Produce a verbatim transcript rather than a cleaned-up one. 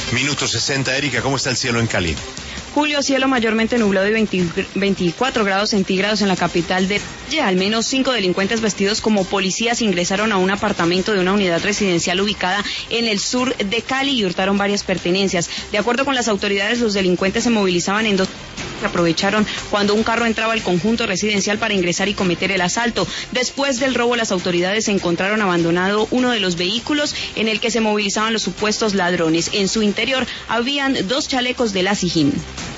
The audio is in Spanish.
Minuto sesenta, Erika, ¿cómo está el cielo en Cali? Julio, cielo mayormente nublado y veinte, veinticuatro grados centígrados en la capital de Valle. Al menos cinco delincuentes vestidos como policías ingresaron a un apartamento de una unidad residencial ubicada en el sur de Cali y hurtaron varias pertenencias. De acuerdo con las autoridades, los delincuentes se movilizaban en dos... que aprovecharon cuando un carro entraba al conjunto residencial para ingresar y cometer el asalto. Después del robo, las autoridades encontraron abandonado uno de los vehículos en el que se movilizaban los supuestos ladrones. En su interior habían dos chalecos de la SIJIN.